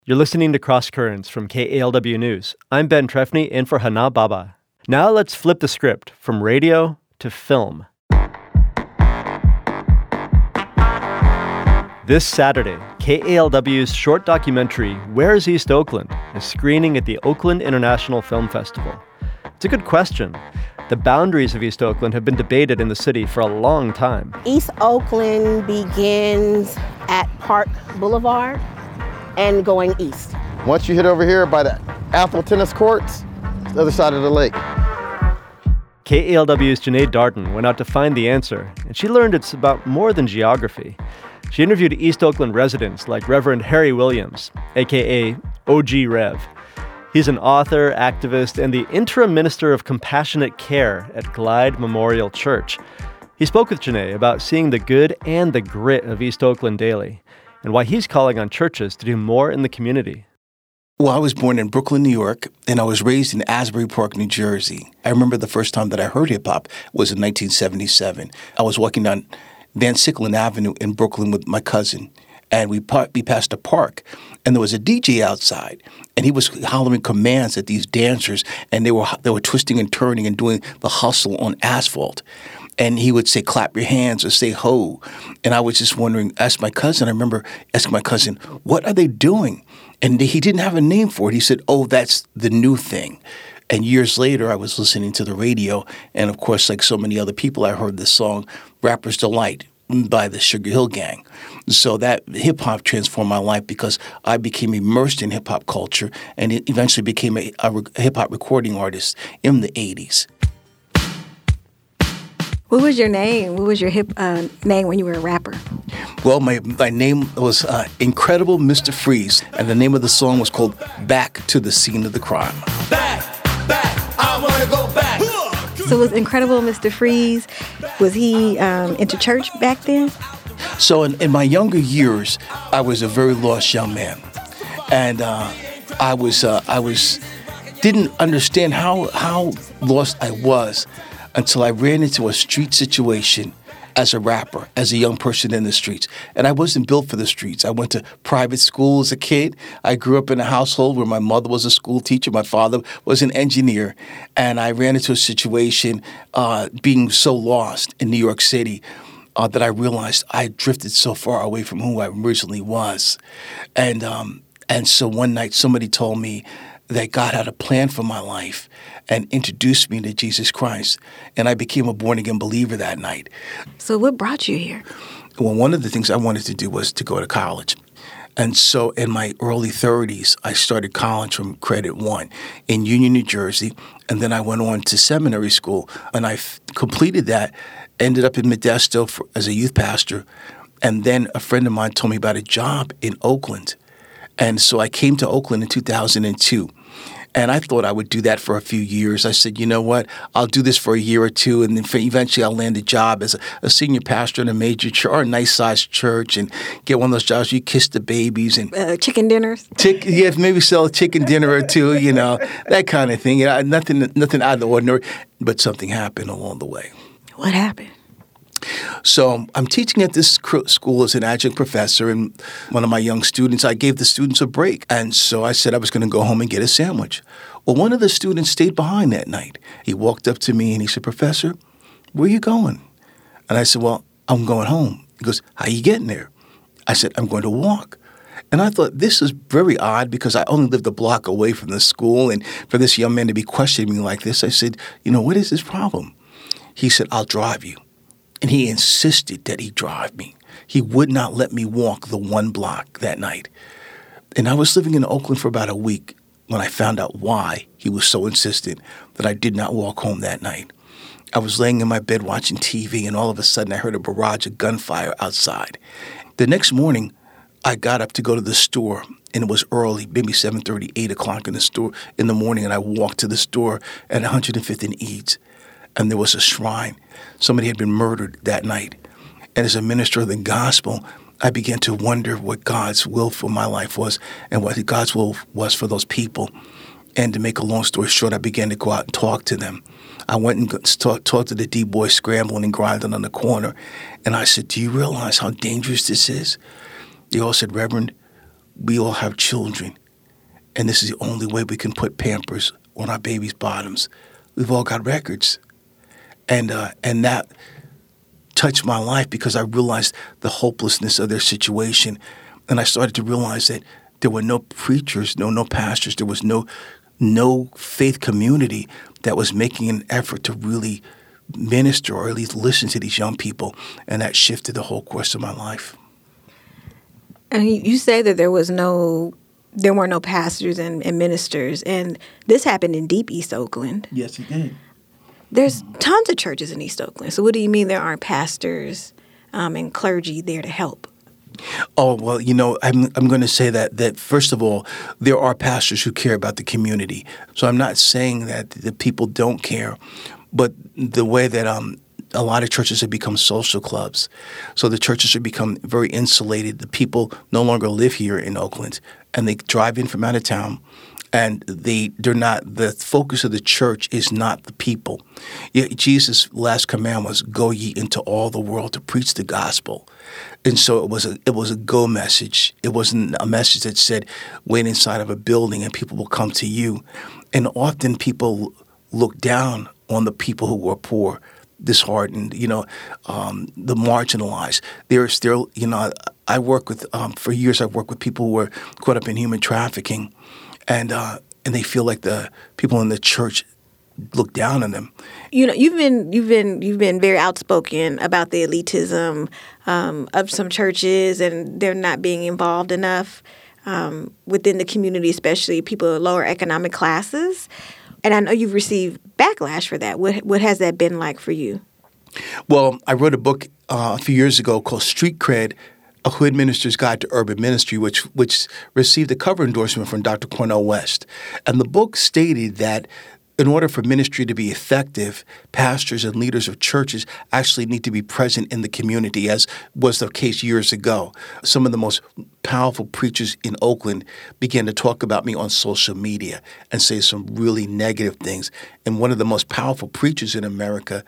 You're listening to Cross Currents from KALW News. I'm Ben Trefny in for Hana Baba. Now let's flip the script from radio to film. This Saturday, KALW's short documentary, Where's East Oakland?, is screening at the Oakland International Film Festival. It's a good question. The boundaries of East Oakland have been debated in the city for a long time. East Oakland begins at Park Boulevard and going east. Once you hit over here by the Athol tennis courts, it's the other side of the lake. KALW's Janae Darden went out to find the answer, and she learned it's about more than geography. She interviewed East Oakland residents like Reverend Harry Williams, a.k.a. OG Rev. He's an author, activist, and the interim minister of compassionate care at Glide Memorial Church. He spoke with Janae about seeing the good and the grit of East Oakland daily, and why he's calling on churches to do more in the community. Well, I was born in Brooklyn, New York, and I was raised in Asbury Park, New Jersey. I remember the first time that I heard hip-hop was in 1977. I was walking down Van Sicklen Avenue in Brooklyn with my cousin, and we passed a park, and there was a DJ outside, and he was hollering commands at these dancers, and they were twisting and turning and doing the hustle on asphalt. And he would say, clap your hands or say ho. And I was just wondering, I remember asking my cousin, what are they doing? And he didn't have a name for it. He said, oh, that's the new thing. And years later, I was listening to the radio. And of course, like so many other people, I heard this song, Rapper's Delight, by the Sugar Hill Gang. So that hip-hop transformed my life because I became immersed in hip-hop culture and it eventually became a hip-hop recording artist in the 80s. What was your name? What was your name when you were a rapper? Well, my name was Incredible Mr. Freeze, and the name of the song was called Back to the Scene of the Crime. Back, I want to go back. So was Incredible Mr. Freeze, was he into church back then? So in my younger years, I was a very lost young man. And I didn't understand how lost I was until I ran into a street situation as a rapper, as a young person in the streets. And I wasn't built for the streets. I went to private school as a kid. I grew up in a household where my mother was a school teacher, my father was an engineer. And I ran into a situation being so lost in New York City that I realized I drifted so far away from who I originally was. And so one night somebody told me that God had a plan for my life and introduced me to Jesus Christ. And I became a born-again believer that night. So what brought you here? Well, one of the things I wanted to do was to go to college. And so in my early 30s, I started college from Credit One in Union, New Jersey. And then I went on to seminary school. And I completed that, ended up in Modesto as a youth pastor. And then a friend of mine told me about a job in Oakland. And so I came to Oakland in 2002. And I thought I would do that for a few years. I said, you know what, I'll do this for a year or two, and then eventually I'll land a job as a senior pastor in a major church or a nice-sized church and get one of those jobs where you kiss the babies. And chicken dinners? Maybe sell a chicken dinner or two, that kind of thing. Nothing out of the ordinary, but something happened along the way. What happened? So I'm teaching at this school as an adjunct professor, and one of my young students, I gave the students a break. And so I said I was going to go home and get a sandwich. Well, one of the students stayed behind that night. He walked up to me and he said, Professor, where are you going? And I said, well, I'm going home. He goes, how are you getting there? I said, I'm going to walk. And I thought, this is very odd because I only lived a block away from the school, and for this young man to be questioning me like this, I said, what is his problem? He said, I'll drive you. And he insisted that he drive me. He would not let me walk the one block that night. And I was living in Oakland for about a week when I found out why he was so insistent that I did not walk home that night. I was laying in my bed watching TV, and all of a sudden I heard a barrage of gunfire outside. The next morning, I got up to go to the store, and it was early, maybe 7:30, 8 o'clock in the morning, and I walked to the store at 105th and Eads. And there was a shrine. Somebody had been murdered that night. And as a minister of the gospel, I began to wonder what God's will for my life was and what God's will was for those people. And to make a long story short, I began to go out and talk to them. I went and talked to the D-boys scrambling and grinding on the corner. And I said, do you realize how dangerous this is? They all said, Reverend, we all have children, and this is the only way we can put Pampers on our babies' bottoms. We've all got records. And that touched my life because I realized the hopelessness of their situation. And I started to realize that there were no preachers, no pastors. There was no faith community that was making an effort to really minister or at least listen to these young people. And that shifted the whole course of my life. And you say that there weren't no pastors and ministers, and this happened in deep East Oakland. Yes, it did. There's tons of churches in East Oakland. So what do you mean there aren't pastors and clergy there to help? Oh, well, I'm going to say that first of all, there are pastors who care about the community. So I'm not saying that the people don't care, but the way that a lot of churches have become social clubs. So the churches have become very insulated. The people no longer live here in Oakland, and they drive in from out of town. And they're not, the focus of the church is not the people. Jesus' last command was, go ye into all the world to preach the gospel. And so it was a go message. It wasn't a message that said, wait inside of a building and people will come to you. And often people look down on the people who are poor, disheartened, the marginalized. There's still, I work with, for years I've worked with people who were caught up in human trafficking. And they feel like the people in the church look down on them. You've been very outspoken about the elitism of some churches, and they're not being involved enough within the community, especially people of lower economic classes. And I know you've received backlash for that. What has that been like for you? Well, I wrote a book a few years ago called Street Cred, A Hood Minister's Guide to Urban Ministry, which received a cover endorsement from Dr. Cornel West. And the book stated that in order for ministry to be effective, pastors and leaders of churches actually need to be present in the community, as was the case years ago. Some of the most powerful preachers in Oakland began to talk about me on social media and say some really negative things. And one of the most powerful preachers in America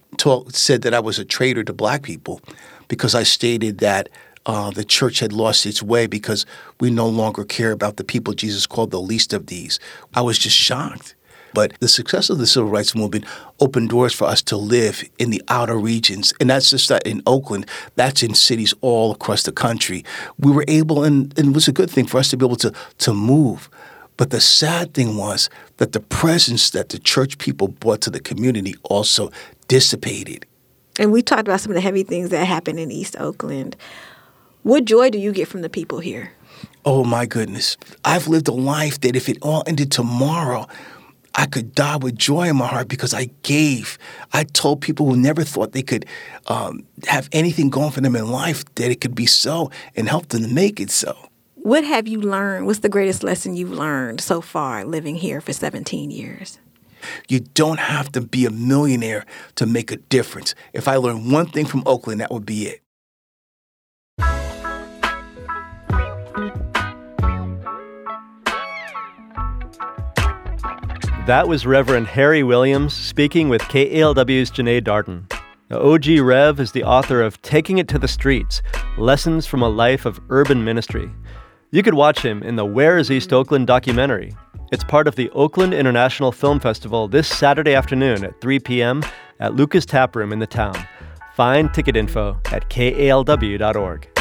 said that I was a traitor to black people because I stated that the church had lost its way because we no longer care about the people Jesus called the least of these. I was just shocked. But the success of the civil rights movement opened doors for us to live in the outer regions. And that's just not in Oakland. That's in cities all across the country. We were able, and it was a good thing for us to be able to move. But the sad thing was that the presence that the church people brought to the community also dissipated. And we talked about some of the heavy things that happen in East Oakland. What joy do you get from the people here? Oh, my goodness. I've lived a life that if it all ended tomorrow, I could die with joy in my heart because I gave. I told people who never thought they could have anything going for them in life that it could be so, and help them to make it so. What have you learned? What's the greatest lesson you've learned so far living here for 17 years? You don't have to be a millionaire to make a difference. If I learned one thing from Oakland, that would be it. That was Reverend Harry Williams speaking with KALW's Janae Darden. Now, OG Rev is the author of Taking It to the Streets, Lessons from a Life of Urban Ministry. You could watch him in the Where is East Oakland documentary. It's part of the Oakland International Film Festival this Saturday afternoon at 3 p.m. at Lucas Tap Room in the town. Find ticket info at kalw.org.